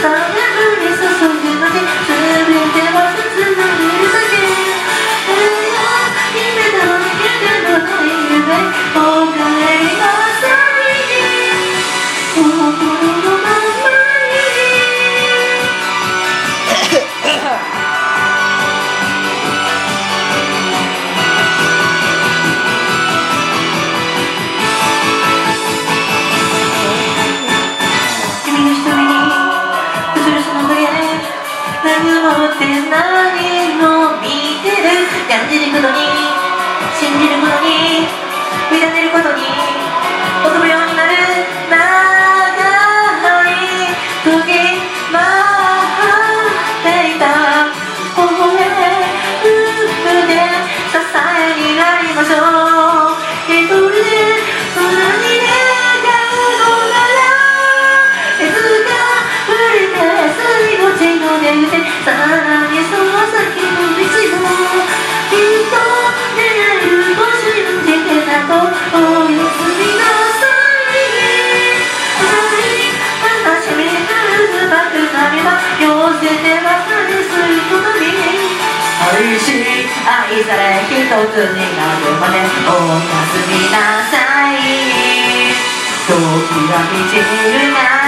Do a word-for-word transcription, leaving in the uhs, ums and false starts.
信じることに委ねることに踊るようになる長い時待っていた微笑むで支えになりましょう一人で空に願うならいつか触れて最後血の出てさらにその先の道もきっと出会えると信じてたとおやすみなさい悲しみ渦巻く涙寄せてばかりすることに愛し愛され一つになるまでおやすみなさい時が満ちるな